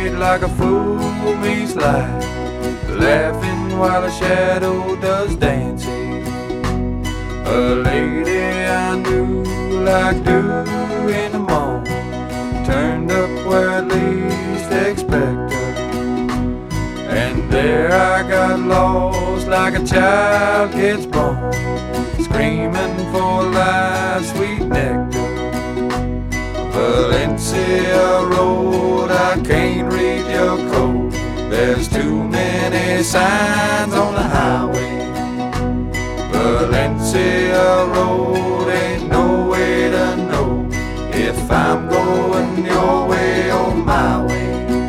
made like a fool meets life, laughing while a shadow does dancing. A lady I knew like dew in the morning, turned up where I least expect her. And there I got lost like a child gets born, screaming for life's sweet nectar. Valencia Road, I can't read your code. There's too many signs on the highway. Valencia Road, ain't no way to know if I'm going your way or my way.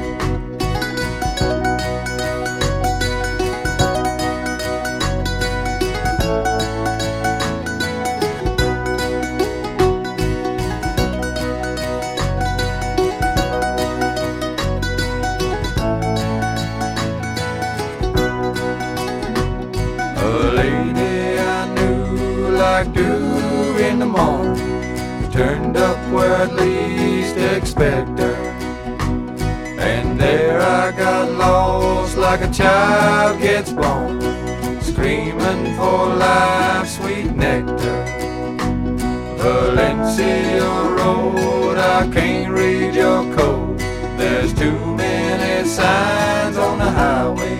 A lady I knew like dew in the morning, turned up where I'd least expect her. And there I got lost like a child gets born, screaming for life's sweet nectar. Valencia Road, I can't read your code. There's too many signs on the highway.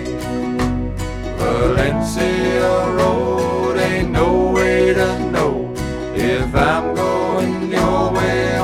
Valencia Road, ain't no way to know if I'm going your way